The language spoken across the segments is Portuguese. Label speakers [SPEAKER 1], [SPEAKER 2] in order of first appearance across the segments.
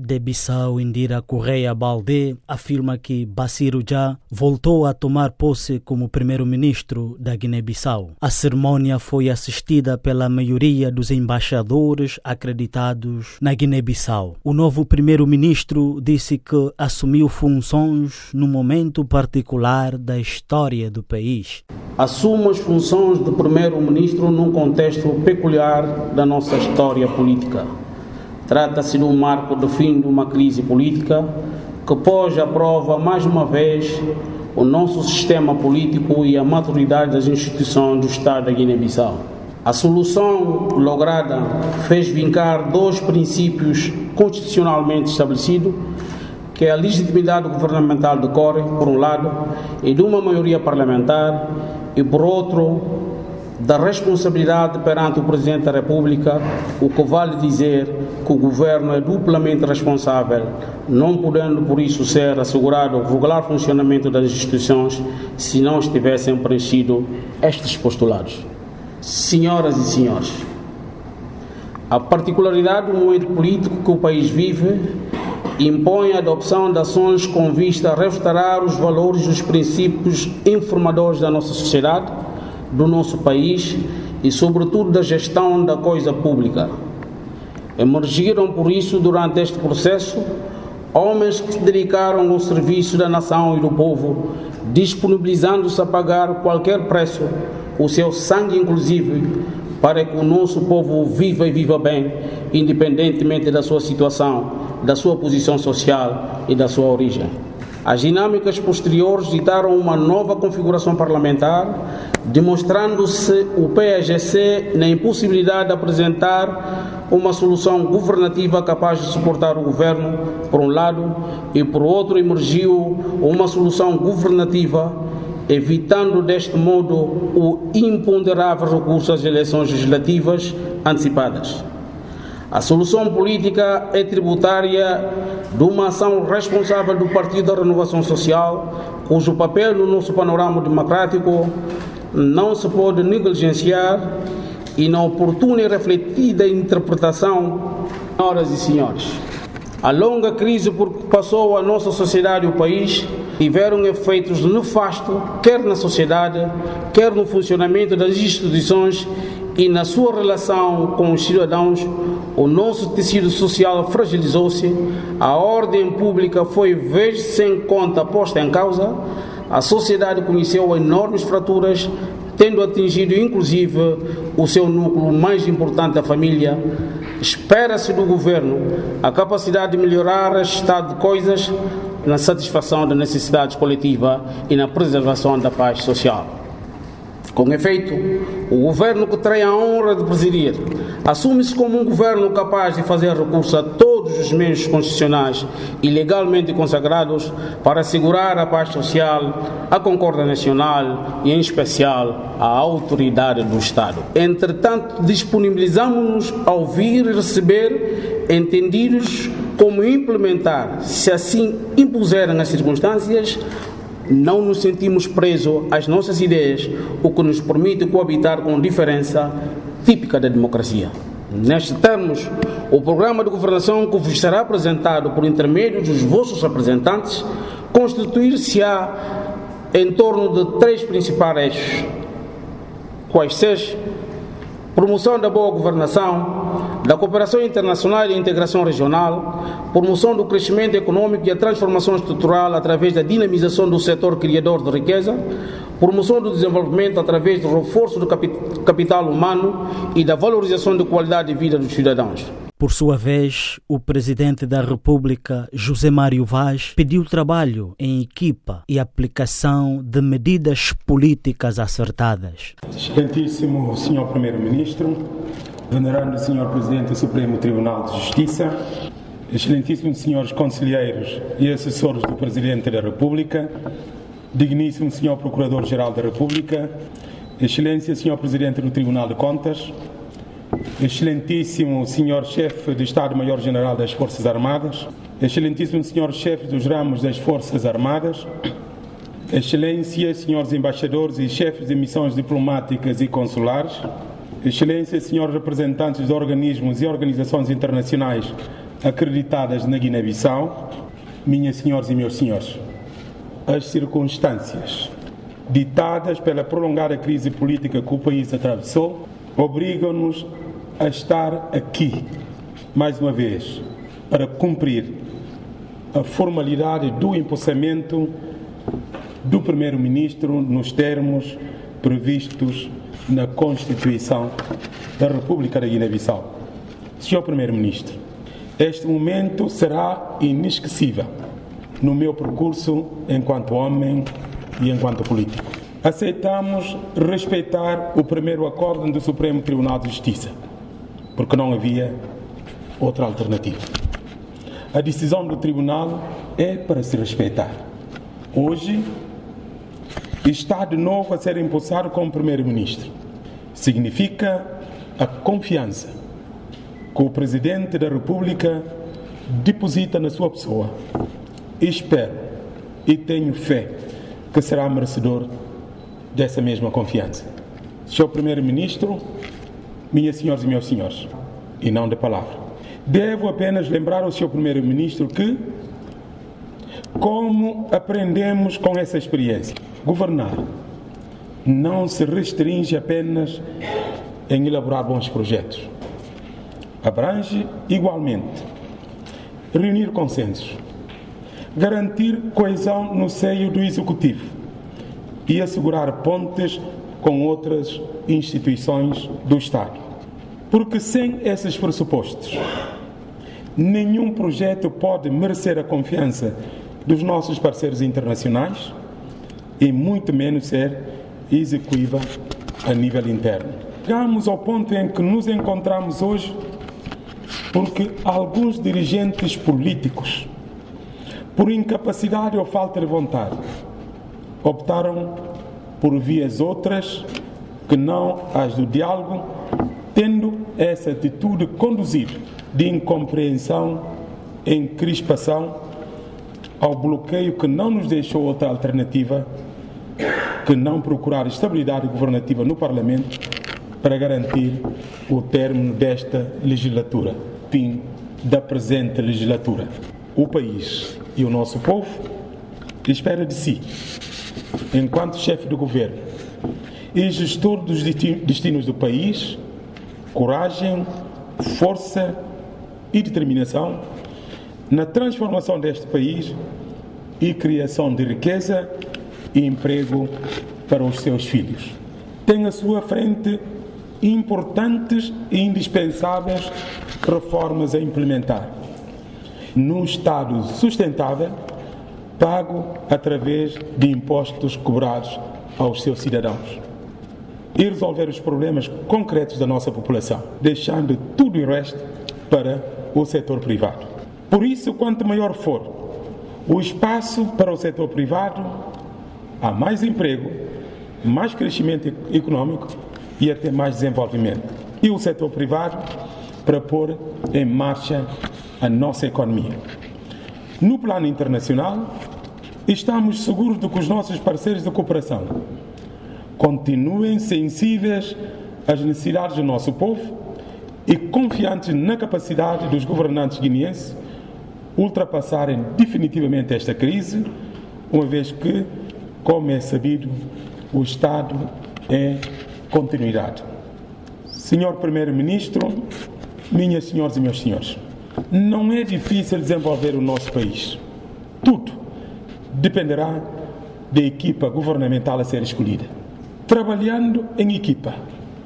[SPEAKER 1] de Bissau, Indira Correia Baldé, afirma que Bassirou Já voltou a tomar posse como primeiro-ministro da Guiné-Bissau. A cerimônia foi assistida pela maioria dos embaixadores acreditados na Guiné-Bissau. O novo primeiro-ministro disse que assumiu funções num momento particular da história do país.
[SPEAKER 2] Assumo as funções de primeiro-ministro num contexto peculiar da nossa história política. Trata-se de um marco de fim de uma crise política que pôs à prova mais uma vez o nosso sistema político e a maturidade das instituições do Estado da Guiné-Bissau. A solução lograda fez vincar dois princípios constitucionalmente estabelecidos, que é a legitimidade governamental decorre, por um lado, e de uma maioria parlamentar, e por outro, da responsabilidade perante o Presidente da República, o que vale dizer que o Governo é duplamente responsável, não podendo por isso ser assegurado o regular funcionamento das instituições se não estivessem preenchidos estes postulados. Senhoras e senhores, a particularidade do momento político que o país vive impõe a adopção de ações com vista a restaurar os valores e os princípios informadores da nossa sociedade, do nosso país e, sobretudo, da gestão da coisa pública. Emergiram, por isso, durante este processo, homens que se dedicaram ao serviço da nação e do povo, disponibilizando-se a pagar qualquer preço, o seu sangue inclusive, para que o nosso povo viva e viva bem, independentemente da sua situação, da sua posição social e da sua origem. As dinâmicas posteriores ditaram uma nova configuração parlamentar, demonstrando-se o PAGC na impossibilidade de apresentar uma solução governativa capaz de suportar o governo, por um lado, e por outro emergiu uma solução governativa, evitando deste modo o imponderável recurso às eleições legislativas antecipadas. A solução política é tributária de uma ação responsável do Partido da Renovação Social, cujo papel no nosso panorama democrático não se pode negligenciar, e na oportuna e refletida interpretação, senhoras e senhores, a longa crise por que passou a nossa sociedade e o país tiveram efeitos nefastos, quer na sociedade, quer no funcionamento das instituições e na sua relação com os cidadãos. O nosso tecido social fragilizou-se, a ordem pública foi vez sem conta posta em causa, a sociedade conheceu enormes fraturas, tendo atingido inclusive o seu núcleo mais importante da família. Espera-se do governo a capacidade de melhorar este estado de coisas na satisfação das necessidades coletivas e na preservação da paz social. Com efeito, o governo que tem a honra de presidir assume-se como um governo capaz de fazer recurso a todos os meios constitucionais e legalmente consagrados para assegurar a paz social, a concórdia nacional e, em especial, a autoridade do Estado. Entretanto, disponibilizamos-nos a ouvir e receber entendidos como implementar, se assim impuserem as circunstâncias. Não nos sentimos presos às nossas ideias, o que nos permite coabitar com diferença típica da democracia. Nestes termos, o programa de governação que vos será apresentado por intermédio dos vossos representantes constituir-se-á em torno de três principais eixos, quais sejam promoção da boa governação, da cooperação internacional e integração regional, promoção do crescimento econômico e a transformação estrutural através da dinamização do setor criador de riqueza, promoção do desenvolvimento através do reforço do capital humano e da valorização da qualidade de vida dos cidadãos.
[SPEAKER 1] Por sua vez, o Presidente da República, José Mário Vaz, pediu trabalho em equipa e aplicação de medidas políticas acertadas.
[SPEAKER 3] Excelentíssimo Sr. Primeiro-Ministro, venerando Sr. Presidente do Supremo Tribunal de Justiça, excelentíssimos Srs. Conselheiros e assessores do Presidente da República, digníssimo Sr. Procurador-Geral da República, Excelência Sr. Presidente do Tribunal de Contas, Excelentíssimo Sr. Chefe do Estado-Maior-General das Forças Armadas, Excelentíssimo Sr. Chefe dos Ramos das Forças Armadas, Excelência, Srs. Embaixadores e Chefes de Missões Diplomáticas e Consulares, Excelência, Srs. Representantes de organismos e organizações internacionais acreditadas na Guiné-Bissau, minhas senhoras e meus senhores, as circunstâncias ditadas pela prolongada crise política que o país atravessou obrigam-nos a estar aqui, mais uma vez, para cumprir a formalidade do empossamento do Primeiro-Ministro nos termos previstos na Constituição da República da Guiné-Bissau. Senhor Primeiro-Ministro, este momento será inesquecível no meu percurso enquanto homem e enquanto político. Aceitamos respeitar o primeiro acórdão do Supremo Tribunal de Justiça, porque não havia outra alternativa. A decisão do Tribunal é para se respeitar. Hoje, está de novo a ser empossado como Primeiro-Ministro. Significa a confiança que o Presidente da República deposita na sua pessoa. Espero e tenho fé que será merecedor dessa mesma confiança. Senhor Primeiro-Ministro, minhas senhoras e meus senhores, e não de palavra, devo apenas lembrar ao Senhor Primeiro-Ministro que, como aprendemos com essa experiência, governar não se restringe apenas em elaborar bons projetos. Abrange, igualmente, reunir consensos, garantir coesão no seio do Executivo e assegurar pontes com outras instituições do Estado. Porque sem esses pressupostos, nenhum projeto pode merecer a confiança dos nossos parceiros internacionais e muito menos ser execuível a nível interno. Chegamos ao ponto em que nos encontramos hoje porque alguns dirigentes políticos, por incapacidade ou falta de vontade, optaram por vias outras que não as do diálogo, tendo essa atitude conduzir de incompreensão, encrispação, ao bloqueio que não nos deixou outra alternativa que não procurar estabilidade governativa no Parlamento para garantir o término desta legislatura, fim da presente legislatura. O país e o nosso povo espera de si, enquanto chefe do governo e gestor dos destinos do país, coragem, força e determinação na transformação deste país e criação de riqueza e emprego para os seus filhos. Tem à sua frente importantes e indispensáveis reformas a implementar num Estado sustentável, pago através de impostos cobrados aos seus cidadãos, e resolver os problemas concretos da nossa população, deixando tudo o resto para o setor privado. Por isso, quanto maior for o espaço para o setor privado, há mais emprego, mais crescimento econômico e até mais desenvolvimento. E o setor privado para pôr em marcha a nossa economia. No plano internacional, estamos seguros de que os nossos parceiros de cooperação continuem sensíveis às necessidades do nosso povo e confiantes na capacidade dos governantes guineenses ultrapassarem definitivamente esta crise, uma vez que, como é sabido, o Estado é continuidade. Senhor Primeiro-Ministro, minhas senhoras e meus senhores, não é difícil desenvolver o nosso país. Tudo dependerá da equipa governamental a ser escolhida. Trabalhando em equipa,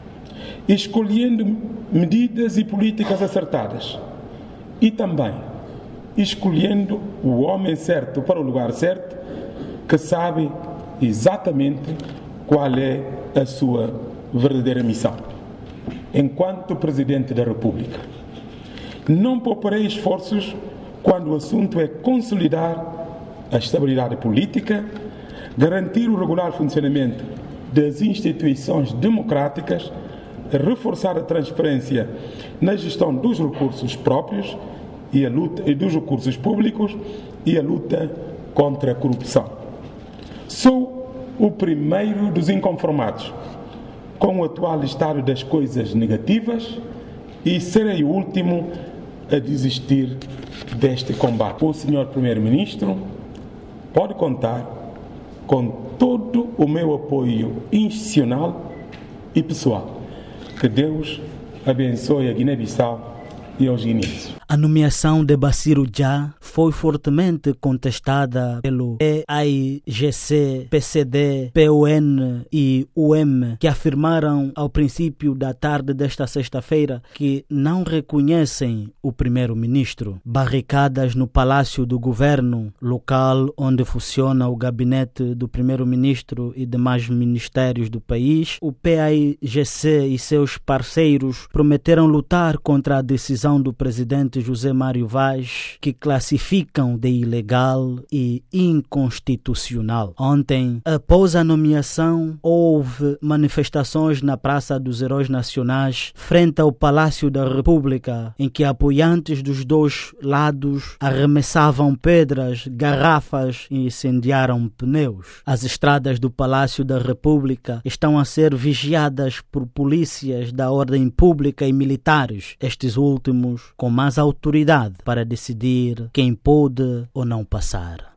[SPEAKER 3] escolhendo medidas e políticas acertadas e também escolhendo o homem certo para o lugar certo, que sabe exatamente qual é a sua verdadeira missão. Enquanto Presidente da República, não pouparei esforços quando o assunto é consolidar a estabilidade política, garantir o regular funcionamento das instituições democráticas, reforçar a transparência na gestão dos recursos próprios e a luta dos recursos públicos e a luta contra a corrupção. Sou o primeiro dos inconformados com o atual estado das coisas negativas e serei o último a desistir deste combate. O senhor primeiro-ministro pode contar com todo o meu apoio institucional e pessoal. Que Deus abençoe a Guiné-Bissau e aos guineenses.
[SPEAKER 1] A nomeação de Bassirou Dia foi fortemente contestada pelo PAIGC, PCD, PUN e UM, que afirmaram ao princípio da tarde desta sexta-feira que não reconhecem o primeiro-ministro. Barricadas no Palácio do Governo, local onde funciona o gabinete do primeiro-ministro e demais ministérios do país, o PAIGC e seus parceiros prometeram lutar contra a decisão do presidente José Mário Vaz, que classificam de ilegal e inconstitucional. Ontem, após a nomeação, houve manifestações na Praça dos Heróis Nacionais, frente ao Palácio da República, em que apoiantes dos dois lados arremessavam pedras, garrafas e incendiaram pneus. As estradas do Palácio da República estão a ser vigiadas por polícias da ordem pública e militares, estes últimos com mais autoridade para decidir quem pode ou não passar.